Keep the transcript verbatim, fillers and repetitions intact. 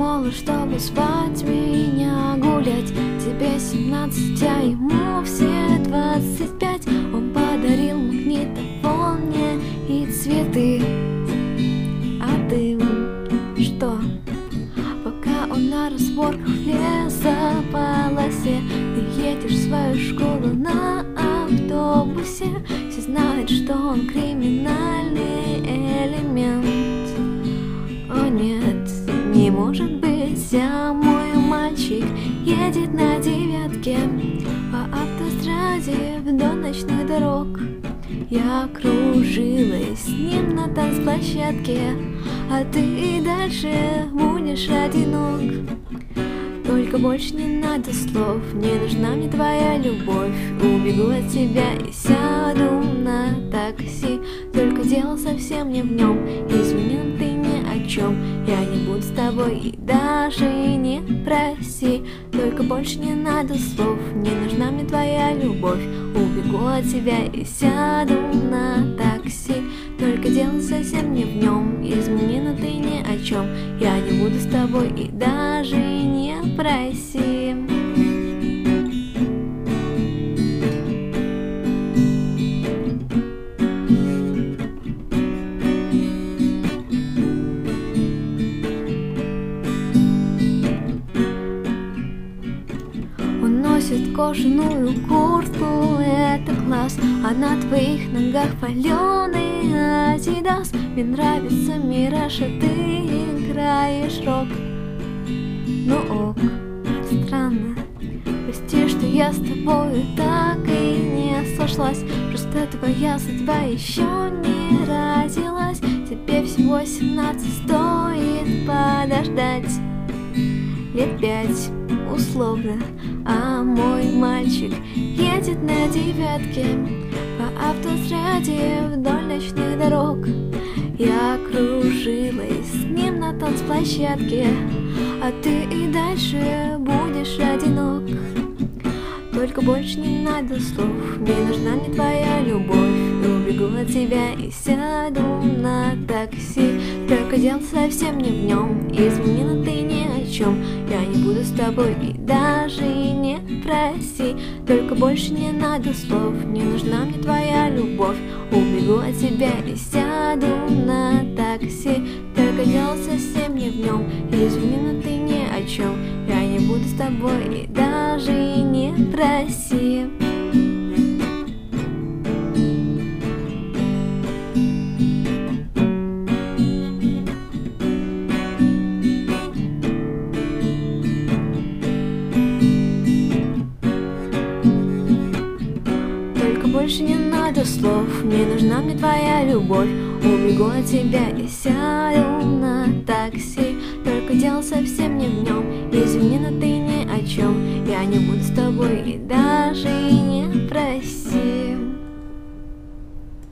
молод, чтобы звать меня гулять. Тебе семнадцать, а ему все двадцать пять. Он подарил магнитофон мне и цветы. А ты что? Пока он на разборках в лесополосе, ты едешь в свою школу на автобусе. Все знают, что он криминальный элемент. О нет, не может быть, а мой мальчик едет на девятке по автостраде вдоль ночных дорог. Я кружилась с ним на танцплощадке, а ты и дальше будешь одинок. Только больше не надо слов, не нужна мне твоя любовь. Убегу от тебя и сяду на такси. Только дело совсем не в нем, извини, но ты ни о чем. Я не буду с тобой и даже не проси. Только больше не надо слов, не нужна мне твоя любовь. Убегу от тебя и сяду на такси. Только дело совсем не в нем, извини, но ты ни о чем. Я не буду с тобой и даже не проси. Он носит кожаную куртку, это класс, а на твоих ногах паленый адидас. Мне нравится мираж, а ты играешь рок. Ну ок, странно, прости, что я с тобой так и не сошлась. Просто твоя судьба еще не родилась. Тебе всего семнадцать, стоит подождать лет пять условно. А мой мальчик едет на девятке по автостраде вдоль ночных дорог. Я кружилась с ним на танцплощадке, а ты и дальше будешь одинок. Только больше не надо слов, не нужна мне твоя любовь. Убегу от тебя и сяду на такси. Только дело совсем не в нем, извини, но ты ни о чем. Я не буду с тобой и даже не проси. Только больше не надо слов, не нужна мне твоя любовь. Убегу от тебя и сяду на такси. Только дело совсем не в нем, извини, но ты ни о чем. Я не буду с тобой и даже не проси. Больше не надо слов, не нужна мне твоя любовь. Убегу от тебя и сяду на такси. Только дело совсем не в нем, извини, но ты ни о чем. Я не буду с тобой и даже не проси.